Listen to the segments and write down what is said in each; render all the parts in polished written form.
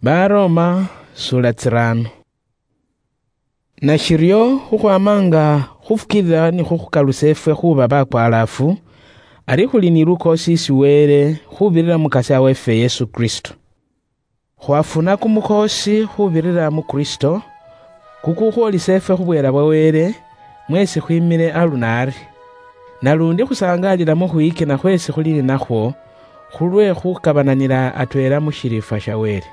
Baroma sura 5. Na shiryo hukwamanga hufukidha ni hukukalusefwe huba bakwalafu ari huliniruko sisi were hubirira mukasi awefe Yesu Kristo. Huafuna kumukosi hubirira mu Kristo kuku huolisefwe hubwera bwawere mwesi huimile alunari. Nalundi husangalila mu huike na hwesi hulili nahwo hulwe hukabananila atwera mu shirifa shawere.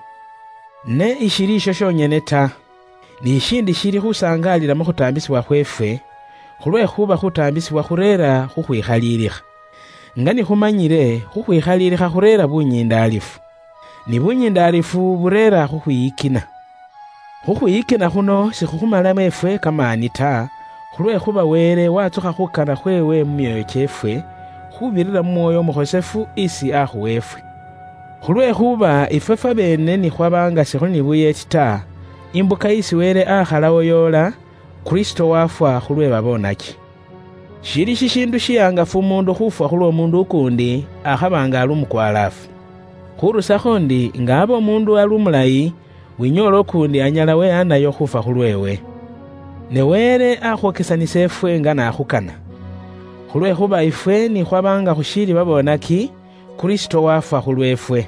Ne ishirisho shonyene ta ni ishindi shiri husangalila mu hutambisibwa hwefwe hulwe huba hutambisibwa hurera huhwikhaliliha. Ngani humanyire huhwikhaliliha hurera bunyindalifu. Ni bunyindalifu burera huhwiyikina. Huhwiyikina huno sihuhumala mwefwe kamani ta hulwe huba were watsuha hukana hwewe mumyoyo chefwe hubirira mumwoyo muhosefu isi ahuwefwe. Hulwe huba ifefa bene ni hwabanga sihuli buyeti ta imbuka isi were ahalawo yola Kristo wafwa hulwe babonaki. Shiri shishindu shiyangafu mundu hufwa hulwe mundu ukundi ahabanga alumukwalafu. Hurusa hondi ngabo mundu alumulayi winyolo kundi anyala we anayo hufa hulwewe. Ne were ahwokesanisefwe ngana ahukana. Hulwe huba ifwe ni hwabanga hushiri babonaki Kristo wafwa hulwefwe.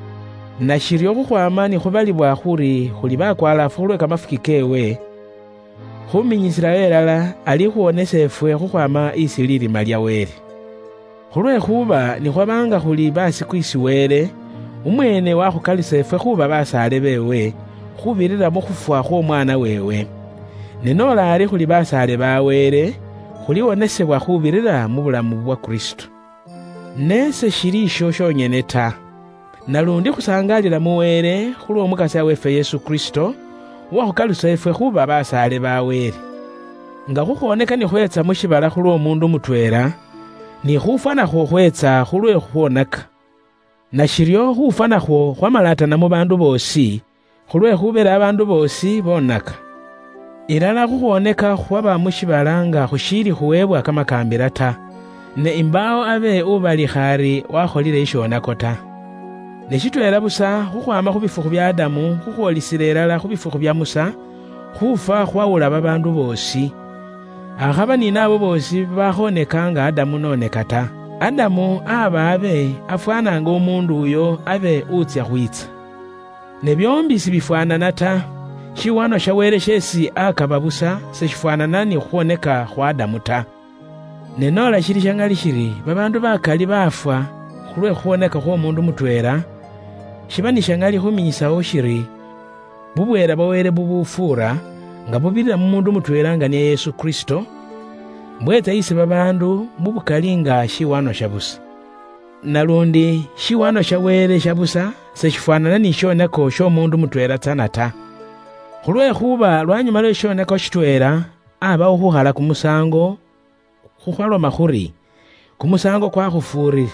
Na shiryo huhwama ni hubalibwa huri huli bakwalafu hulwe kamafuki kewe. Huminyisila welala ali huonesefwe huhwama isi lilima lya were. Hulwe huba ni hwabanga huli basi kuisi were umwene wahukalisefwe huba basale bewe hubirira mu hufwa huo mwana wewe. Nenola ali huli basale bawere huliwonesebwa hubirira mu bulamu bwa Kristo. Nese shirisho shonyene ta nalundi kusangalila muwere hulwe omukasi awefe Yesu Kristo wahukalusefwe huba basale bawere. Nga huhoneka ni hwetsa mushibala hulwe omundu mutwera ni hufana hwetsa hulwe huonaka. Na shiryo hufana hwamalatana mu bandu bosi hulwe hubera abandu bosi bonaka. Ilala huhoneka hwaba mushibala nga hushiri huwebwa kamakambira ta ne imbao abe ubali khari waholile ishonako ta. Neshitwela busa huhwama hubifuhu bya Adamu huhuolisile ilala hubifuhu bya Musa hufa hwawula babandu bosi. Ahaba ni nabo bosi bahoneka nga Adamu noneka ta. Adamu aba abe afwananga umundu uyo abe utsya huitsa. Ne byombi sibifwanana ta. Shiwano shawere shesi akaba busa seshifwanana ni huoneka hwa Adamu ta. Nenola shiri shangali shiri babandu bakali bafwa hulwe huoneka huo mundu mutwera shibani shangali huminyisawo shiri bubwera bawere bubufura nga bubirira mu mundu mutwera nga ni Yesu Kristo mbweta isi babandu bubukali nga shiwano shabusa. Nalundi shiwano shawere shabusa seshifwanana ni shoneko sho mundu mutwera tsana ta. Hulwe huba lwanyuma lwe shoneko shitwera aba uhuhala kumusango huhwaloma huri kumusango kwa hufuri.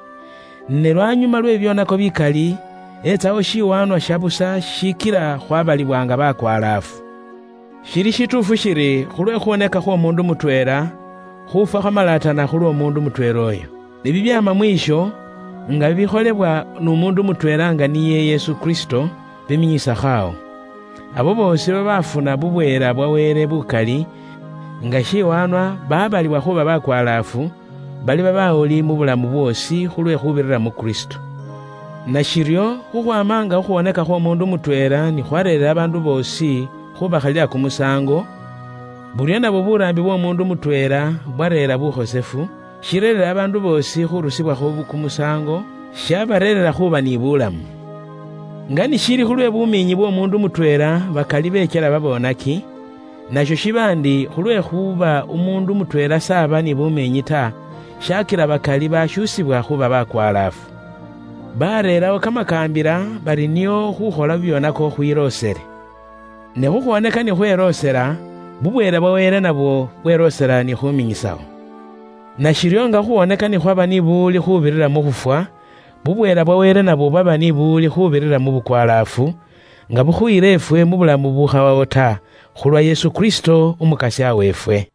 Ne lwanyuma lwebyonako bikali etsawo shiwano shabusa shikira hwabalibwanga bakwalafu. Shiri shitufu shiri hulwe huoneka huo mundu mutwera hufa hwamalatana hulwe omundu mutwera oyo. Nebibyama mwisho nga biholebwa n'umundu mutwera nga niye Yesu Kristo biminyisa hao. Abo bosi babafuna bubwera bwawere bukali nga shiwanwa babalibwa huba bakwalafu bali babawuli mu bulamu bwosi hulwe hubirira mu Kristo. Na shiryo huhwamanga huoneka huo mundu mutwera ni hwarerera abandu bosi hubakhalila kumusango bulya nabo burambi bwo mundu mutwera bwarera buhosefu shirerera abandu bosi hurusibwa hubu kumusango shabarerera huba ni bulamu. Ngani shiri hulwe buminyi bwo mundu mutwera bakali bekela babonaki nasho shibandi hulwe huba umundu mutwera saba ni bumenyi ta shakira bakali bashusibwa huba bakwalafu. Barerawo kamakambira bari niyo huhola byonako huirosere. Ne huhoneka ni huerosera bubwera bwawere nabo bwerosera ni huminyisawo. Na shiryo nga huoneka ni hwaba ni buli hubirira mu hufwa bubwera bwawere nabo baba ni buli hubirira mu bukwalafu nga buhuirefwe mu bulamu buhawawo ta hulwa Yesu Kristo umukasi awefwe.